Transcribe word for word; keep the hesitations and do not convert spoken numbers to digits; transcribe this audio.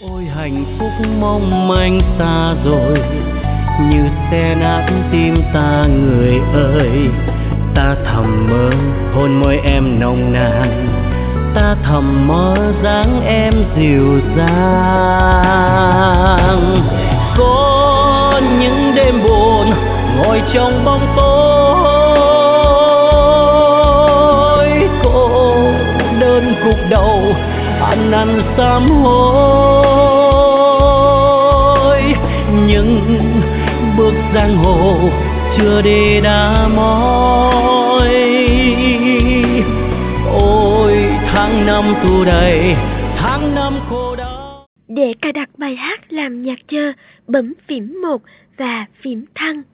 Ôi hạnh phúc mong manh xa rồi, như xe nát tim ta người ơi. Ta thầm mơ hôn môi em nồng nàn, ta thầm mơ dáng em dịu dàng. Có những đêm buồn ngồi trong bóng tối, cô đơn gục đầu ăn năn sám hối. Nhưng bước giang hồ chưa đi đã mỏi. Ôi tháng năm tù đầy, tháng năm khổ đau. Để cài đặt bài hát làm nhạc chờ, bấm phím một và phím thăng.